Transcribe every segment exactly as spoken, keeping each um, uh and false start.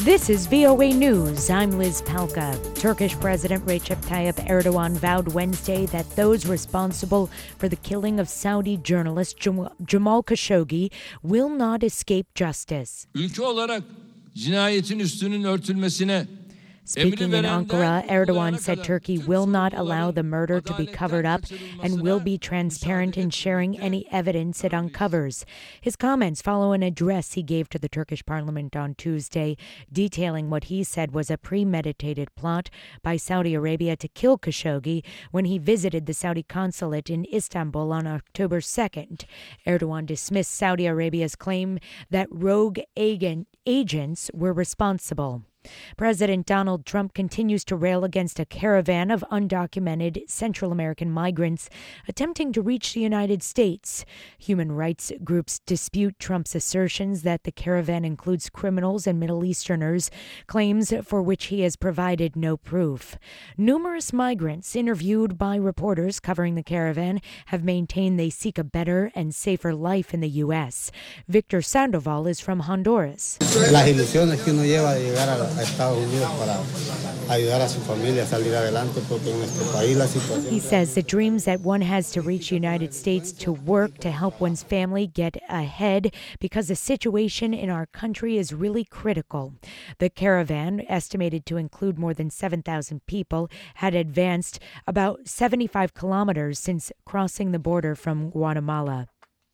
This is V O A News. I'm Liz Palka. Turkish President Recep Tayyip Erdogan vowed Wednesday that those responsible for the killing of Saudi journalist Jamal Khashoggi will not escape justice. Ülke olarak cinayetin üstünün örtülmesine Speaking in Ankara, Erdogan said Turkey will not allow the murder to be covered up and will be transparent in sharing any evidence it uncovers. His comments follow an address he gave to the Turkish parliament on Tuesday, detailing what he said was a premeditated plot by Saudi Arabia to kill Khashoggi when he visited the Saudi consulate in Istanbul on October second. Erdogan dismissed Saudi Arabia's claim that rogue agent, agents were responsible. President Donald Trump continues to rail against a caravan of undocumented Central American migrants attempting to reach the United States. Human rights groups dispute Trump's assertions that the caravan includes criminals and Middle Easterners, claims for which he has provided no proof. Numerous migrants interviewed by reporters covering the caravan have maintained they seek a better and safer life in the U S. Victor Sandoval is from Honduras. Las ilusiones que uno lleva de llegar a Estados Unidos para ayudar a su familia a salir adelante porque en nuestro país la situación. He says the dreams that one has to reach the United States to work to help one's family get ahead because the situation in our country is really critical. The caravan, estimated to include more than seven thousand people, had advanced about seventy-five kilometers since crossing the border from Guatemala.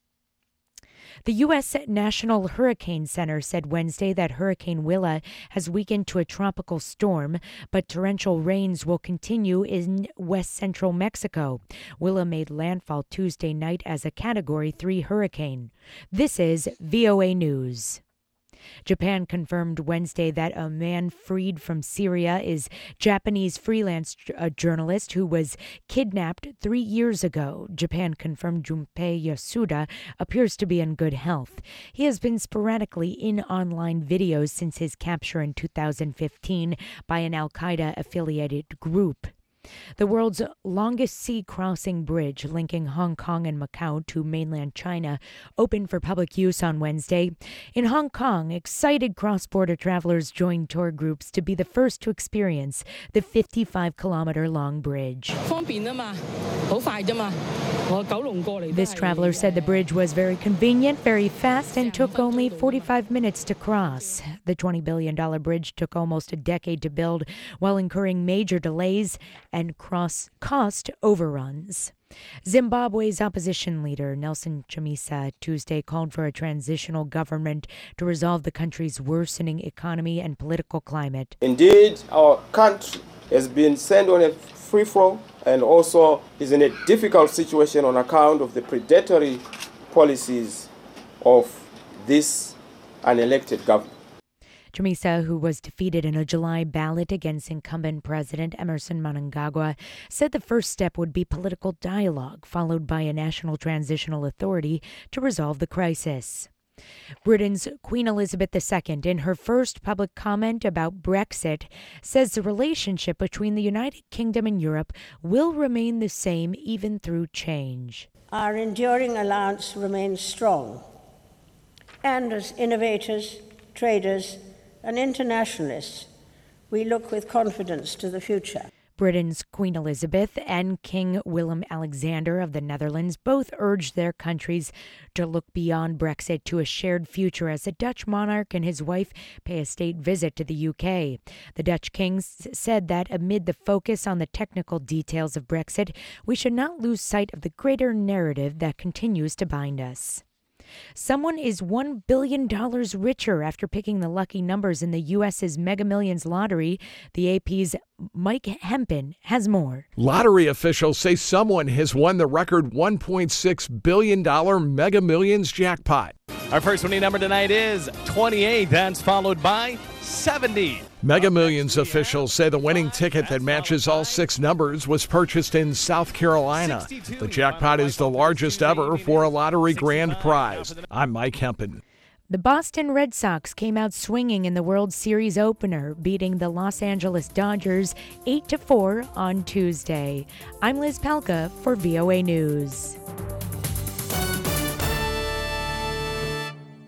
The U S National Hurricane Center said Wednesday that Hurricane Willa has weakened to a tropical storm, but torrential rains will continue in west central Mexico. Willa made landfall Tuesday night as a Category three hurricane. This is V O A News. Japan confirmed Wednesday that a man freed from Syria is Japanese freelance uh, journalist who was kidnapped three years ago. Japan confirmed Junpei Yasuda appears to be in good health. He has been sporadically in online videos since his capture in two thousand fifteen by an al-Qaeda-affiliated group. The world's longest sea-crossing bridge linking Hong Kong and Macau to mainland China opened for public use on Wednesday. In Hong Kong, excited cross-border travelers joined tour groups to be the first to experience the fifty-five kilometer long bridge. This traveler said the bridge was very convenient, very fast, and took only forty-five minutes to cross. The twenty billion dollars bridge took almost a decade to build while incurring major delays and cross cost overruns. Zimbabwe's opposition leader, Nelson Chamisa, Tuesday called for a transitional government to resolve the country's worsening economy and political climate. Indeed, our country has been sent on a free fall and also is in a difficult situation on account of the predatory policies of this unelected government. Chamisa, who was defeated in a July ballot against incumbent President Emerson Mnangagwa, said the first step would be political dialogue, followed by a national transitional authority to resolve the crisis. Britain's Queen Elizabeth the Second, in her first public comment about Brexit, says the relationship between the United Kingdom and Europe will remain the same even through change. Our enduring alliance remains strong, and as innovators, traders, and internationalists, we look with confidence to the future. Britain's Queen Elizabeth and King Willem-Alexander of the Netherlands both urged their countries to look beyond Brexit to a shared future as the Dutch monarch and his wife pay a state visit to the U K. The Dutch king said that amid the focus on the technical details of Brexit, we should not lose sight of the greater narrative that continues to bind us. Someone is one billion dollars richer after picking the lucky numbers in the U S's Mega Millions lottery. The A P's Mike Hempen has more. Lottery officials say someone has won the record one point six billion dollars Mega Millions jackpot. Our first winning number tonight is twenty-eight. That's followed by seventy. Mega Millions officials say the winning ticket that matches all six numbers was purchased in South Carolina. The jackpot is the largest ever for a lottery grand prize. I'm Mike Hempen. The Boston Red Sox came out swinging in the World Series opener, beating the Los Angeles Dodgers eight to four on Tuesday. I'm Liz Palka for V O A News.